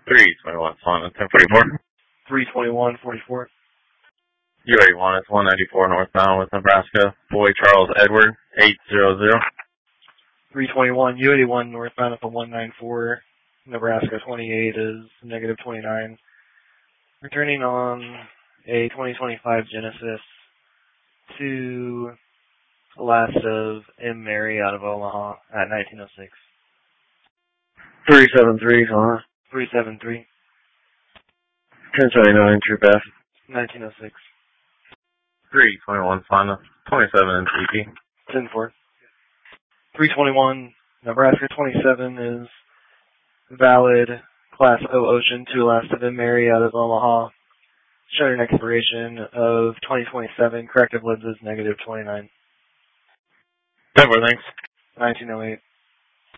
321 Swan, 1044. 321-44. UA1 is 194 northbound with Nebraska. Boy Charles Edward, 800. 321, U81 northbound at the 194. Nebraska 28 is negative 29. Returning on a 2025 Genesis to last of M. Mary out of Omaha at 1906. 373, huh? 373. 1079, True F. 1906. 321 Fonda, 27 in TP. 10-4. 321, Nebraska 27 is valid Class O Ocean to last of M. Mary out of Omaha. Showing an expiration of 2027. Corrective lenses negative 29. 10-4, thanks. 1908.